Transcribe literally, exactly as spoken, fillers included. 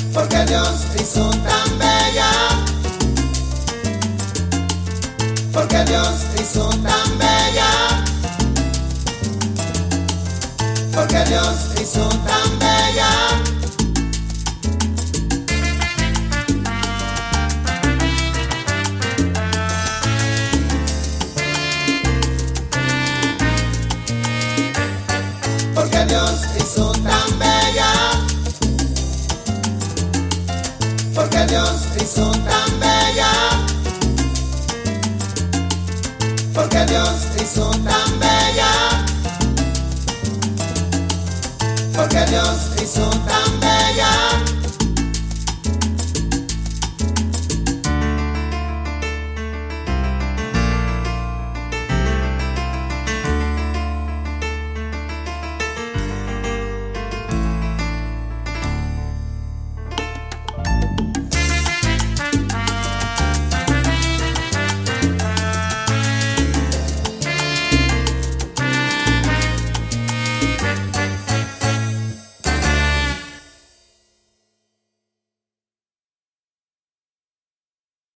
porque Dios te hizo tan bella, porque Dios te hizo tan bella, porque Dios te hizo tan bella. Porque Dios te hizo tan bella, porque Dios te hizo tan bella, porque Dios te hizo tan bella, porque Dios te hizo tan bella.